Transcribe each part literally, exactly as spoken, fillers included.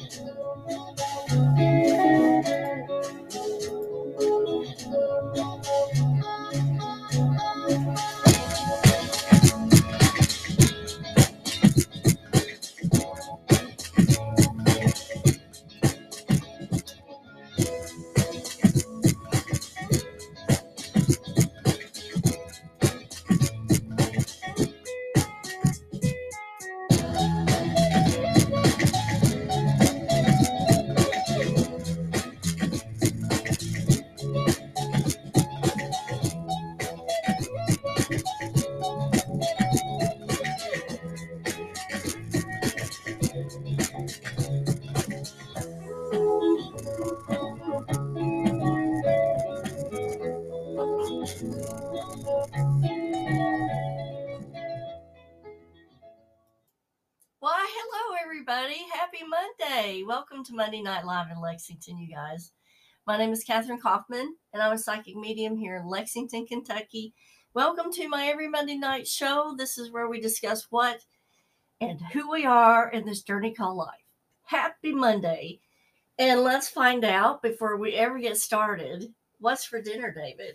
Why, hello, everybody. Happy Monday. Welcome to Monday Night Live in Lexington, you guys. My name is Catherine Kaufman, and I'm a psychic medium here in Lexington, Kentucky. Welcome to my every Monday night show. This is where we discuss what and who we are in this journey called life. Happy Monday. And let's find out, before we ever get started, what's for dinner, David?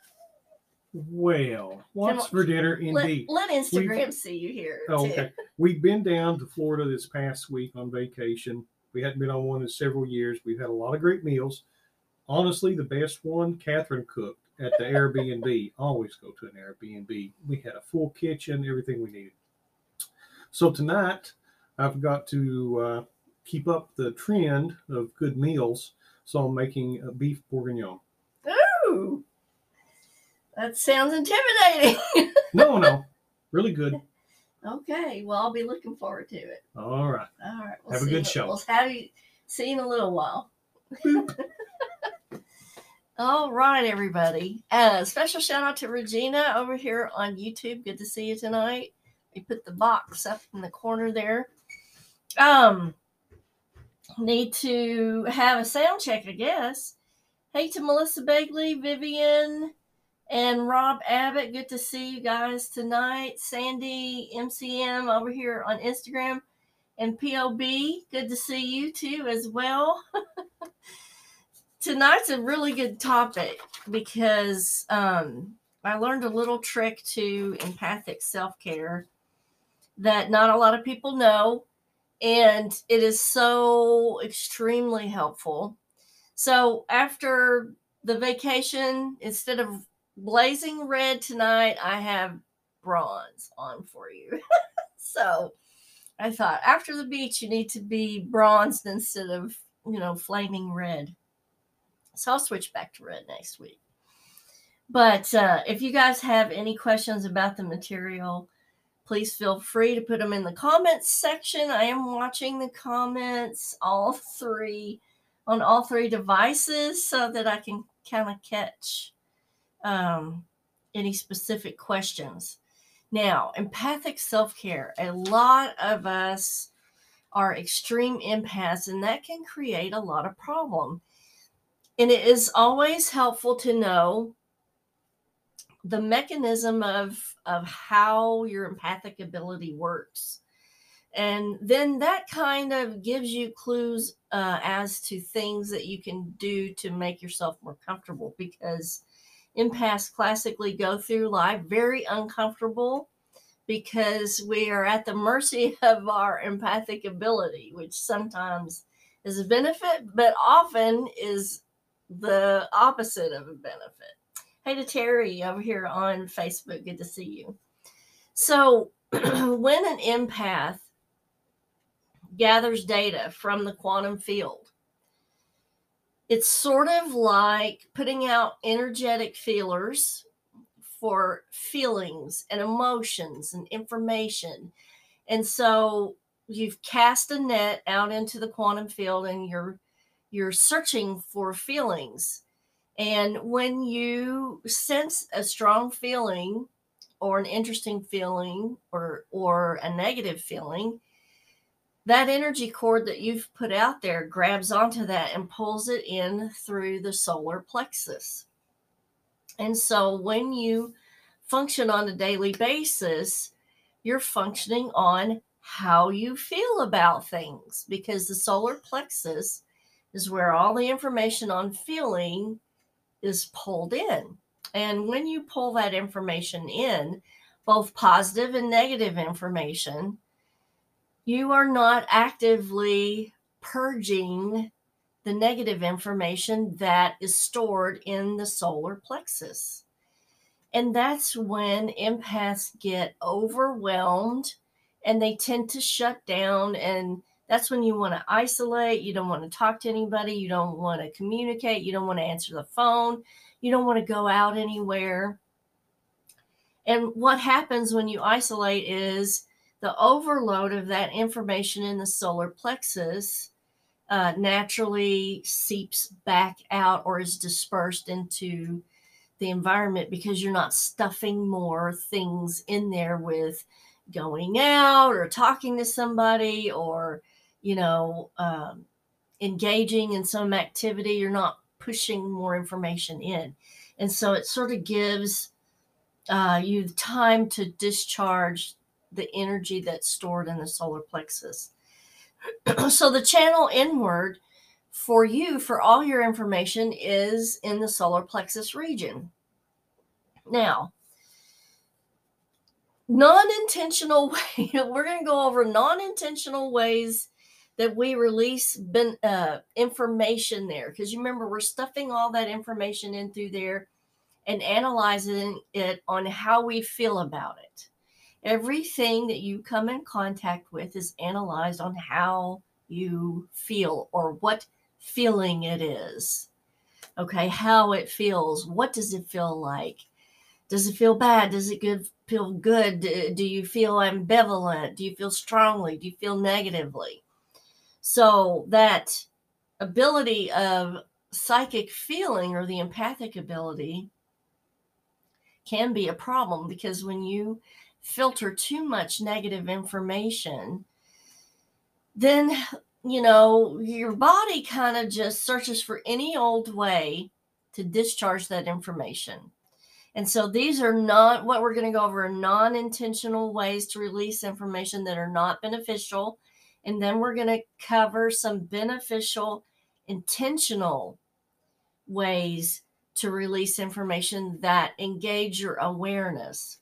Well, what's for dinner indeed? Let, let Instagram We've, see you here. Oh, okay. We've been down to Florida this past week on vacation. We hadn't been on one in several years. We've had a lot of great meals. Honestly, the best one Catherine cooked at the Airbnb. Always go to an Airbnb. We had a full kitchen, everything we needed. So tonight, I've got to uh, keep up the trend of good meals. So I'm making a beef bourguignon. Ooh! That sounds intimidating. no, no. Really good. Okay. Well, I'll be looking forward to it. All right. All right. We'll have a good you, show. We'll have you see you in a little while. All right, everybody. Uh, special shout out to Regina over here on YouTube. Good to see you tonight. We put the box up in the corner there. Um, need to have a sound check, I guess. Hey to Melissa Begley, Vivian, and Rob Abbott, good to see you guys tonight. Sandy, M C M over here on Instagram. And P O B, good to see you too as well. Tonight's a really good topic because um, I learned a little trick to empathic self-care that not a lot of people know. And it is so extremely helpful. So after the vacation, instead of blazing red tonight, I have bronze on for you. So I thought after the beach, you need to be bronzed instead of, you know, flaming red. So I'll switch back to red next week. But uh, if you guys have any questions about the material, please feel free to put them in the comments section. I am watching the comments, all three, on all three devices so that I can kind of catch um, any specific questions. Now, empathic self-care. A lot of us are extreme empaths, and that can create a lot of problem. And it is always helpful to know the mechanism of, of how your empathic ability works. And then that kind of gives you clues uh, as to things that you can do to make yourself more comfortable, because empaths classically go through life very uncomfortable because we are at the mercy of our empathic ability, which sometimes is a benefit, but often is the opposite of a benefit. Hey to Terry over here on Facebook. Good to see you. So when an empath gathers data from the quantum field, it's sort of like putting out energetic feelers for feelings and emotions and information. And so you've cast a net out into the quantum field and you're you're searching for feelings. And when you sense a strong feeling or an interesting feeling or or a negative feeling, that energy cord that you've put out there grabs onto that and pulls it in through the solar plexus. And so when you function on a daily basis, you're functioning on how you feel about things, because the solar plexus is where all the information on feeling is pulled in. And when you pull that information in, both positive and negative information, you are not actively purging the negative information that is stored in the solar plexus. And that's when empaths get overwhelmed and they tend to shut down. And that's when you want to isolate. You don't want to talk to anybody. You don't want to communicate. You don't want to answer the phone. You don't want to go out anywhere. And what happens when you isolate is the overload of that information in the solar plexus uh, naturally seeps back out or is dispersed into the environment, because you're not stuffing more things in there with going out or talking to somebody or, you know, um, engaging in some activity. You're not pushing more information in. And so it sort of gives uh, you time to discharge the energy that's stored in the solar plexus. So the channel inward for you, for all your information, is in the solar plexus region. Now, non-intentional way, we're going to go over non-intentional ways that we release ben, uh, information there. Because you remember, we're stuffing all that information in through there and analyzing it on how we feel about it. Everything that you come in contact with is analyzed on how you feel, or what feeling it is. Okay, how it feels. What does it feel like? Does it feel bad? Does it good, feel good? Do you feel ambivalent? Do you feel strongly? Do you feel negatively? So that ability of psychic feeling, or the empathic ability, can be a problem, because when you filter too much negative information, then, you know, your body kind of just searches for any old way to discharge that information. And so these are not what we're going to go over, non-intentional ways to release information that are not beneficial. And then we're going to cover some beneficial, intentional ways to release information that engage your awareness.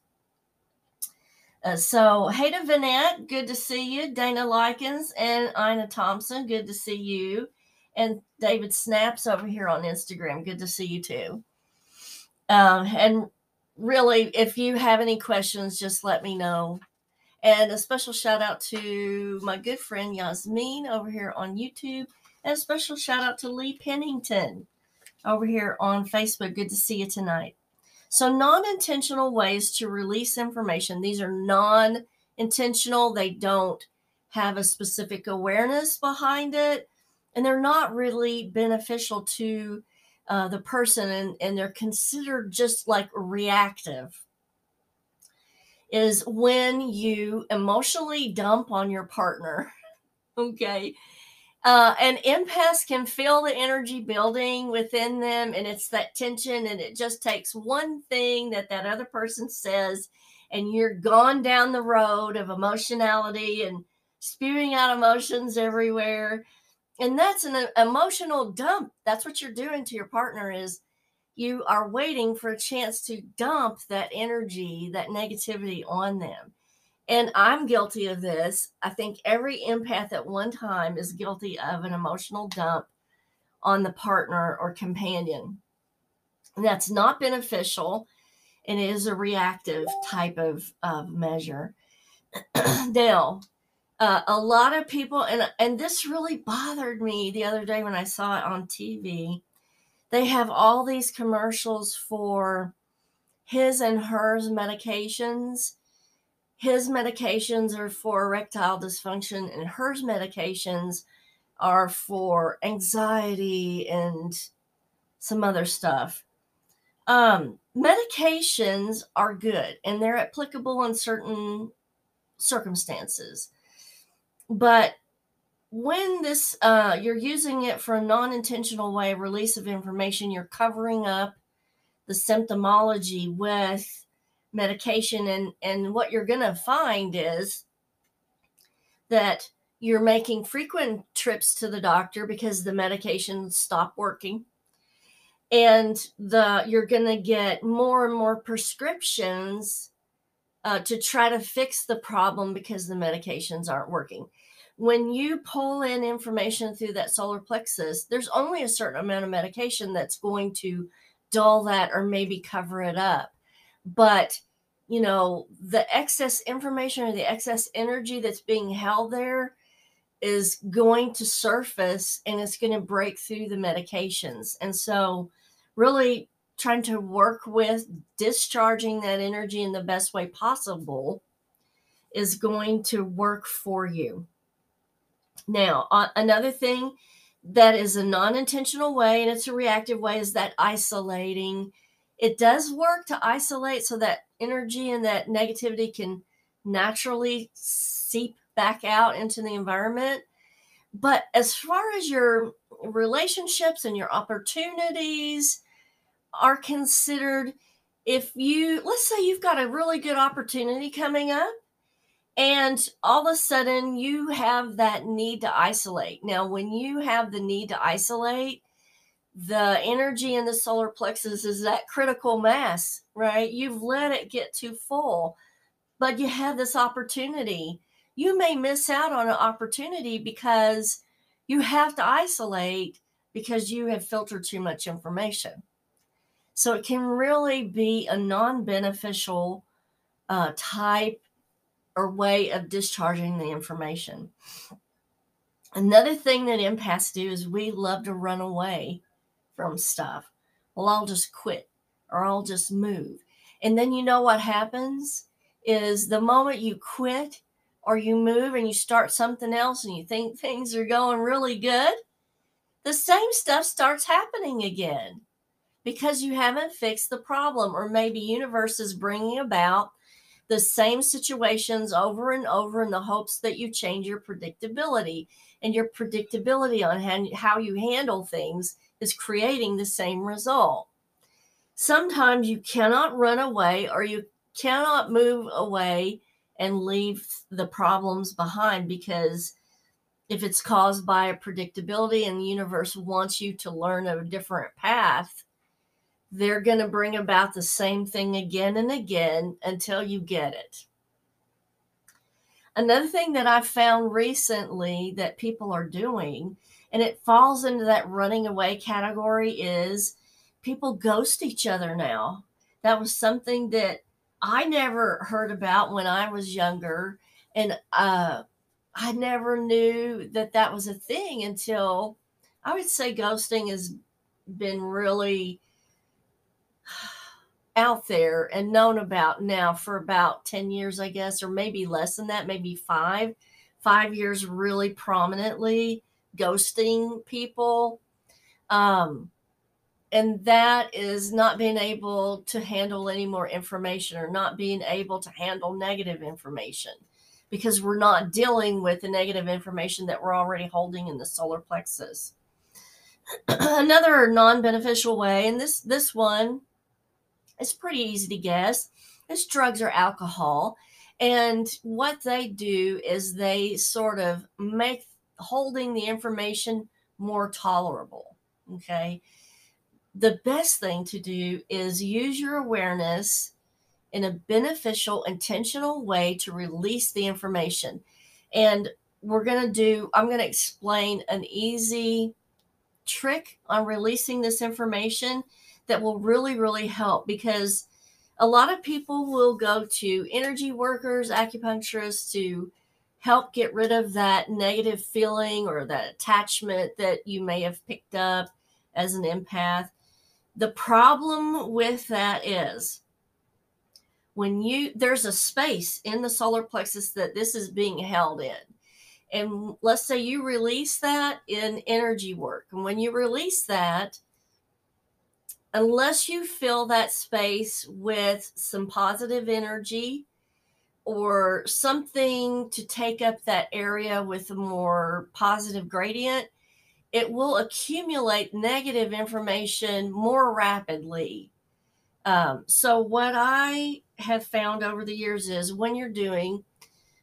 Uh, so, hey to Vanette, good to see you. Dana Likens and Ina Thompson, good to see you. And David Snaps over here on Instagram, good to see you too. Um, and really, if you have any questions, just let me know. And a special shout out to my good friend Yasmin over here on YouTube. And a special shout out to Lee Pennington over here on Facebook. Good to see you tonight. So non-intentional ways to release information. These are non-intentional. They don't have a specific awareness behind it. And they're not really beneficial to uh, the person. And, and they're considered just like reactive. Is when you emotionally dump on your partner. Okay. Uh, and empaths can feel the energy building within them, and it's that tension, and it just takes one thing that that other person says, and you're gone down the road of emotionality and spewing out emotions everywhere. And that's an emotional dump. That's what you're doing to your partner, is you are waiting for a chance to dump that energy, that negativity on them. And I'm guilty of this. I think every empath at one time is guilty of an emotional dump on the partner or companion. And that's not beneficial, and it is a reactive type of, of measure. Now, uh, a lot of people, and, and this really bothered me the other day when I saw it on T V. They have all these commercials for his and hers medications. His medications are for erectile dysfunction, and hers medications are for anxiety and some other stuff. Um, medications are good, and they're applicable in certain circumstances. But when this uh, you're using it for a non-intentional way of release of information, you're covering up the symptomology with medication, and and what you're going to find is that you're making frequent trips to the doctor because the medications stop working. And the you're going to get more and more prescriptions uh, to try to fix the problem because the medications aren't working. When you pull in information through that solar plexus, there's only a certain amount of medication that's going to dull that or maybe cover it up. But, you know, the excess information or the excess energy that's being held there is going to surface and it's going to break through the medications. And so really trying to work with discharging that energy in the best way possible is going to work for you. Now, uh, another thing that is a non-intentional way, and it's a reactive way, is that isolating. It does work to isolate so that energy and that negativity can naturally seep back out into the environment. But as far as your relationships and your opportunities are considered, if you, let's say you've got a really good opportunity coming up, and all of a sudden you have that need to isolate. Now, when you have the need to isolate, the energy in the solar plexus is that critical mass, right? You've let it get too full, but you have this opportunity. You may miss out on an opportunity because you have to isolate because you have filtered too much information. So it can really be a non-beneficial uh, type or way of discharging the information. Another thing that empaths do is we love to run away from stuff. Well, I'll just quit or I'll just move. And then you know what happens is the moment you quit or you move and you start something else and you think things are going really good, the same stuff starts happening again because you haven't fixed the problem, or maybe universe is bringing about the same situations over and over in the hopes that you change your predictability, and your predictability on how you handle things is creating the same result. Sometimes you cannot run away or you cannot move away and leave the problems behind, because if it's caused by a predictability and the universe wants you to learn a different path, they're going to bring about the same thing again and again until you get it. Another thing that I've found recently that people are doing, and it falls into that running away category, is people ghost each other now. That was something that I never heard about when I was younger. And uh, I never knew that that was a thing until, I would say, ghosting has been really out there and known about now for about ten years, I guess, or maybe less than that, maybe five, five years really prominently ghosting people. Um, and that is not being able to handle any more information, or not being able to handle negative information, because we're not dealing with the negative information that we're already holding in the solar plexus. Another non-beneficial way, and this, this one, it's pretty easy to guess, is drugs or alcohol. And what they do is they sort of make holding the information more tolerable. Okay. The best thing to do is use your awareness in a beneficial, intentional way to release the information. And we're going to do, I'm going to explain an easy trick on releasing this information that will really, really help, because a lot of people will go to energy workers, acupuncturists, to help get rid of that negative feeling or that attachment that you may have picked up as an empath. The problem with that is when you, there's a space in the solar plexus that this is being held in. And let's say you release that in energy work. And when you release that, unless you fill that space with some positive energy or something to take up that area with a more positive gradient, it will accumulate negative information more rapidly. Um, so what I have found over the years is when you're doing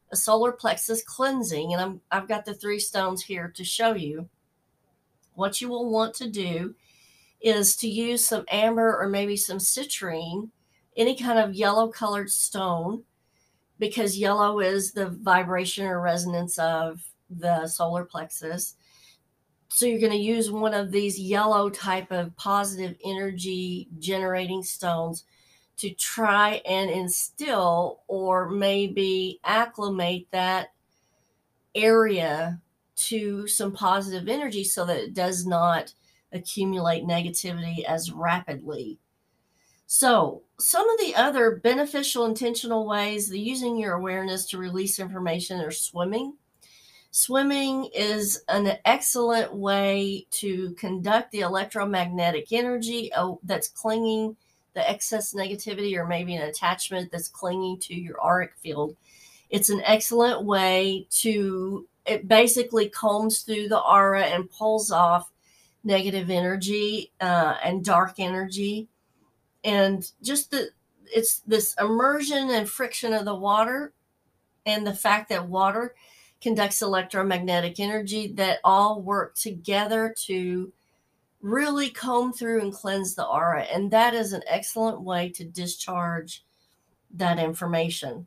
a solar plexus cleansing, and I'm, I've got the three stones here to show you. What you will want to do is to use some amber or maybe some citrine, any kind of yellow colored stone, because yellow is the vibration or resonance of the solar plexus. So you're going to use one of these yellow type of positive energy generating stones to try and instill or maybe acclimate that area to some positive energy so that it does not accumulate negativity as rapidly. So some of the other beneficial intentional ways, the using your awareness to release information, are swimming. Swimming is an excellent way to conduct the electromagnetic energy oh, that's clinging, the excess negativity or maybe an attachment that's clinging to your auric field. It's an excellent way to, it basically combs through the aura and pulls off negative energy uh, and dark energy. And just the, it's this immersion and friction of the water and the fact that water conducts electromagnetic energy that all work together to really comb through and cleanse the aura. And that is an excellent way to discharge that information.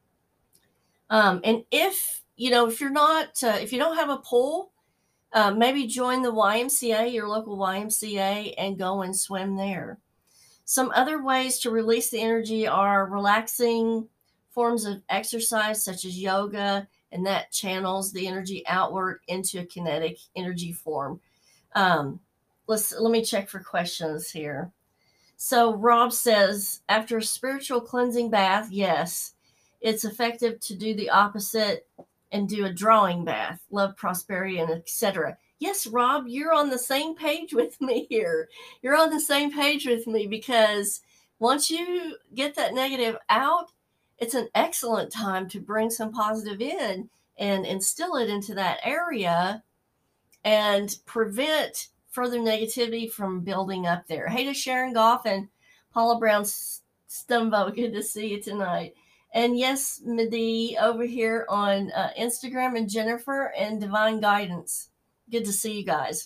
Um, and if, you know, if you're not, uh, if you don't have a pool, uh, maybe join the Y M C A, your local Y M C A, and go and swim there. Some other ways to release the energy are relaxing forms of exercise such as yoga, and that channels the energy outward into a kinetic energy form. Um, let's let me check for questions here. So Rob says, after a spiritual cleansing bath, yes, it's effective to do the opposite and do a drawing bath, love, prosperity, and et cetera. Yes, Rob, you're on the same page with me here. You're on the same page with me, because once you get that negative out, it's an excellent time to bring some positive in and instill it into that area and prevent further negativity from building up there. Hey to Sharon Goff and Paula Brown Stumbo. Good to see you tonight. And yes, Madi over here on uh, Instagram, and Jennifer and Divine Guidance. Good to see you guys.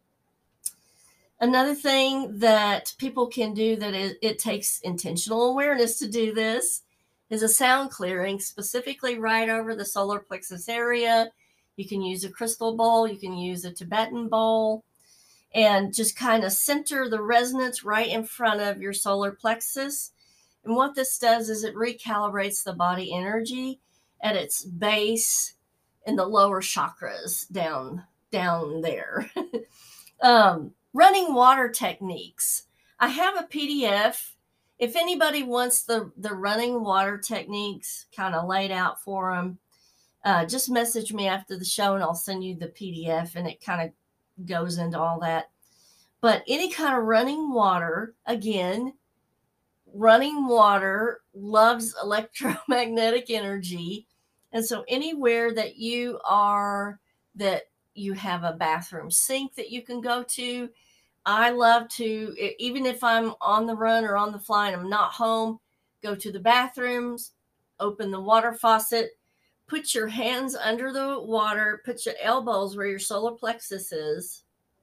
Another thing that people can do that it, it takes intentional awareness to do this is a sound clearing, specifically right over the solar plexus area. You can use a crystal bowl, you can use a Tibetan bowl, and just kind of center the resonance right in front of your solar plexus. And what this does is it recalibrates the body energy at its base in the lower chakras down, down there. um, running water techniques. I have a P D F. If anybody wants the, the running water techniques kind of laid out for them, uh, just message me after the show and I'll send you the P D F, and it kind of goes into all that. But any kind of running water, again, running water loves electromagnetic energy. And so anywhere that you are, that you have a bathroom sink that you can go to, I love to, even if I'm on the run or on the fly and I'm not home, go to the bathrooms, open the water faucet, put your hands under the water, put your elbows where your solar plexus is,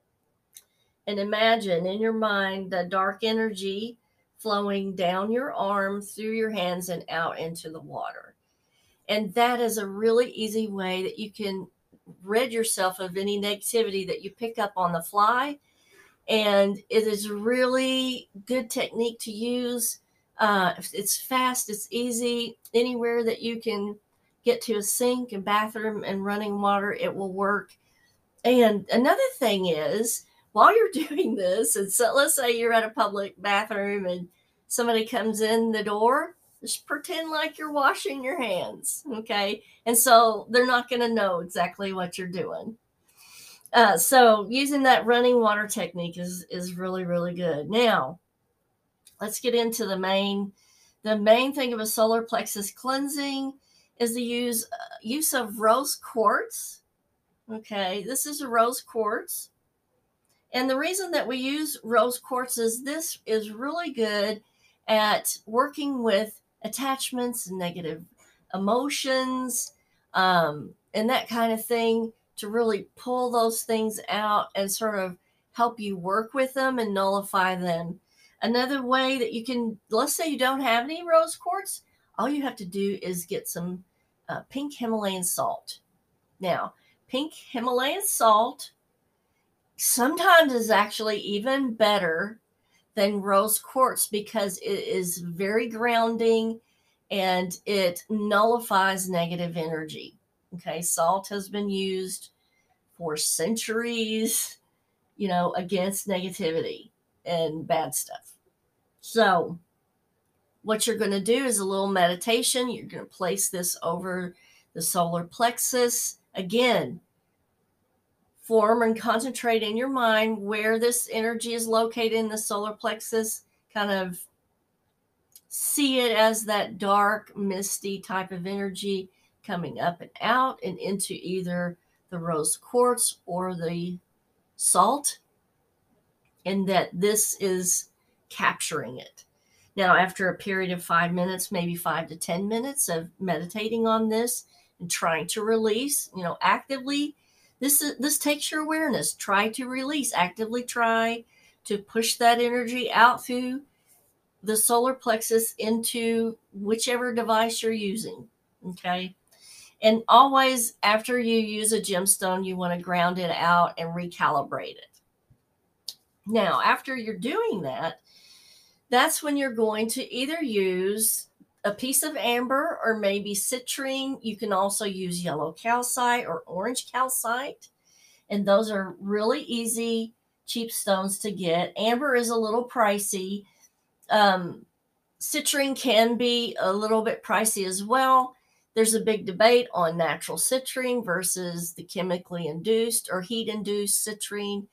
and imagine in your mind the dark energy flowing down your arm, through your hands, and out into the water. And that is a really easy way that you can rid yourself of any negativity that you pick up on the fly. And it is a really good technique to use. Uh, it's fast, it's easy. Anywhere that you can get to a sink and bathroom and running water, it will work. And another thing is, while you're doing this, and so let's say you're at a public bathroom and somebody comes in the door, just pretend like you're washing your hands, okay? And so they're not going to know exactly what you're doing. Uh, so using that running water technique is, is really, really good. Now, let's get into the main, the main thing of a solar plexus cleansing is the use, uh, use of rose quartz. Okay, this is a rose quartz. And the reason that we use rose quartz is this is really good at working with attachments, negative emotions, um, and that kind of thing, to really pull those things out and sort of help you work with them and nullify them. Another way that you can, let's say you don't have any rose quartz, all you have to do is get some uh, pink Himalayan salt. Now, pink Himalayan salt sometimes is actually even better than rose quartz because it is very grounding and it nullifies negative energy. Okay, salt has been used for centuries, you know, against negativity and bad stuff. So, what you're going to do is a little meditation. You're going to place this over the solar plexus. Again, form and concentrate in your mind where this energy is located in the solar plexus. Kind of see it as that dark, misty type of energy coming up and out and into either the rose quartz or the salt, and that this is capturing it. Now, after a period of five minutes, maybe five to ten minutes of meditating on this and trying to release, you know, actively, this is, this takes your awareness. Try to release, actively try to push that energy out through the solar plexus into whichever device you're using. Okay. And always after you use a gemstone, you want to ground it out and recalibrate it. Now, after you're doing that, that's when you're going to either use a piece of amber or maybe citrine. You can also use yellow calcite or orange calcite. And those are really easy, cheap stones to get. Amber is a little pricey. Um, citrine can be a little bit pricey as well. There's a big debate on natural citrine versus the chemically induced or heat induced citrine.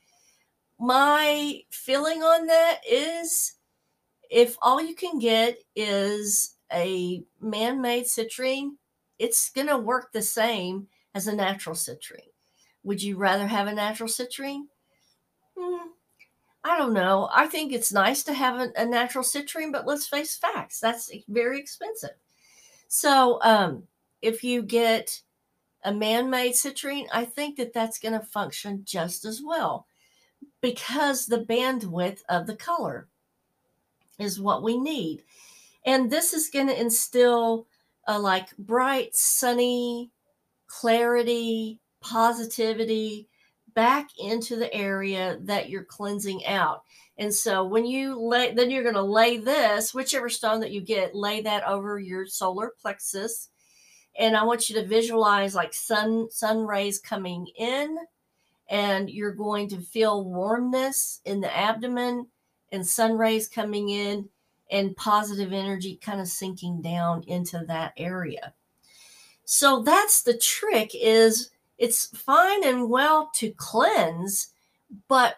My feeling on that is, if all you can get is a man-made citrine, it's going to work the same as a natural citrine. Would you rather have a natural citrine? Hmm, I don't know. I think it's nice to have a, a natural citrine, but let's face facts. That's very expensive. So um, if you get a man-made citrine, I think that that's going to function just as well, because the bandwidth of the color is what we need. And this is going to instill a like bright, sunny clarity, positivity back into the area that you're cleansing out. And so when you lay, then you're going to lay this, whichever stone that you get, lay that over your solar plexus. And I want you to visualize like sun, sun rays coming in, and you're going to feel warmness in the abdomen and sun rays coming in and positive energy kind of sinking down into that area. So that's the trick. Is it's fine and well to cleanse, but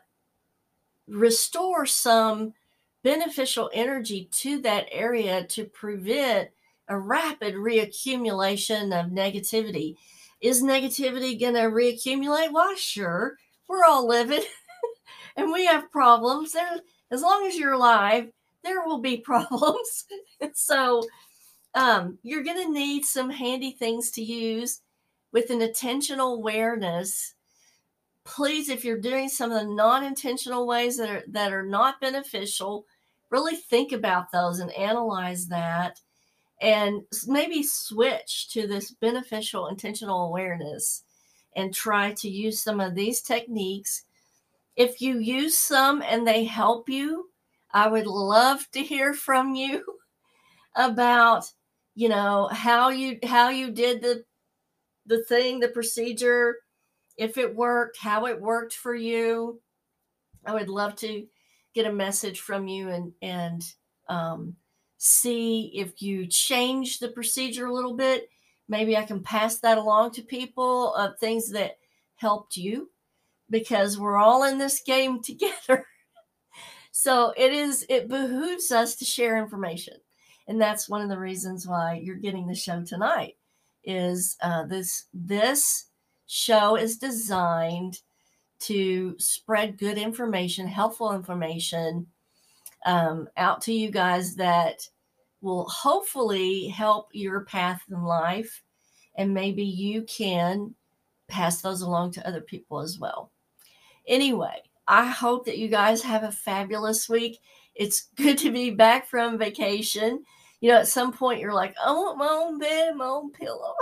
restore some beneficial energy to that area to prevent a rapid reaccumulation of negativity. Is negativity going to reaccumulate? Why, sure. We're all living and we have problems. There, as long as you're alive, there will be problems. So um, you're going to need some handy things to use with an intentional awareness. Please, if you're doing some of the non-intentional ways that are, that are not beneficial, really think about those and analyze that, and maybe switch to this beneficial intentional awareness and try to use some of these techniques. If you use some and they help you, I would love to hear from you about, you know, how you how you did the the thing, the procedure, if it worked, how it worked for you. I would love to get a message from you and and um, see if you change the procedure a little bit. Maybe I can pass that along to people of things that helped you, because we're all in this game together. So it is, it behooves us to share information. And that's one of the reasons why you're getting the show tonight, is uh, this, this show is designed to spread good information, helpful information um, out to you guys that will hopefully help your path in life and maybe you can pass those along to other people as well. Anyway, I hope that you guys have a fabulous week. It's good to be back from vacation. You know, at some point you're like, I want my own bed, my own pillow.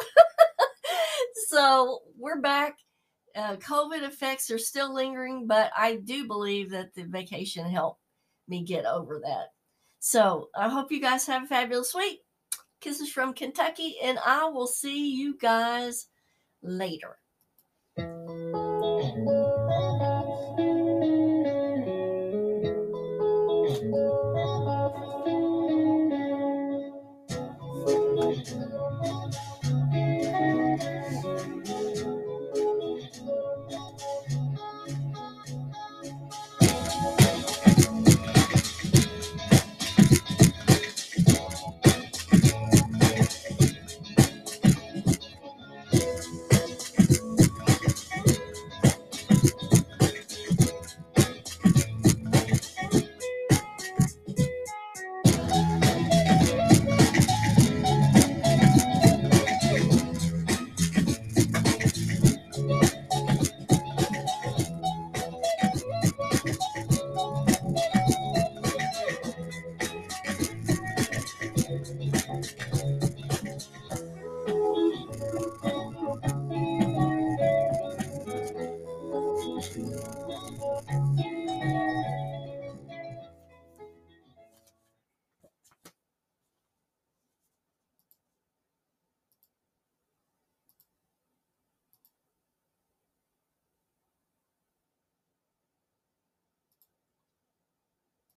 So we're back. Uh, COVID effects are still lingering, but I do believe that the vacation helped me get over that. So I hope you guys have a fabulous week. Kisses from Kentucky, and I will see you guys later.